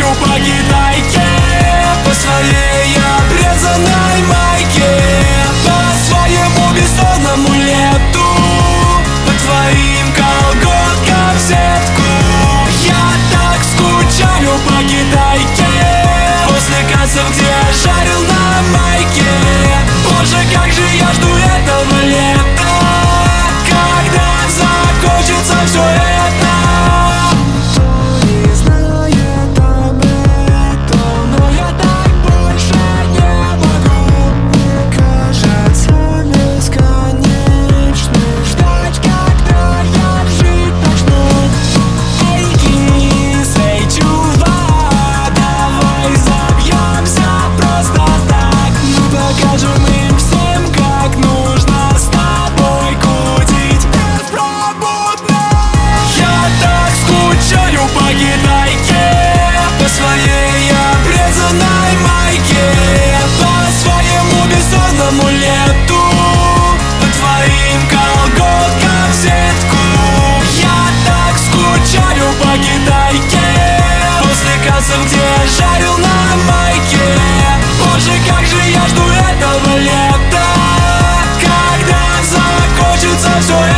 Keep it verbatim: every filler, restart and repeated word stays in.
скучаю по Китайке, по своей обрезанной майке, по своему бессонному лету, по твоим колготкам в сетку. Я так скучаю по Китайке, после кассов, где жарил на майке. Боже, как же я жду этого лета, когда закончится все это. Где жарил на майке. Боже, как же я жду этого лета, когда закончится все это.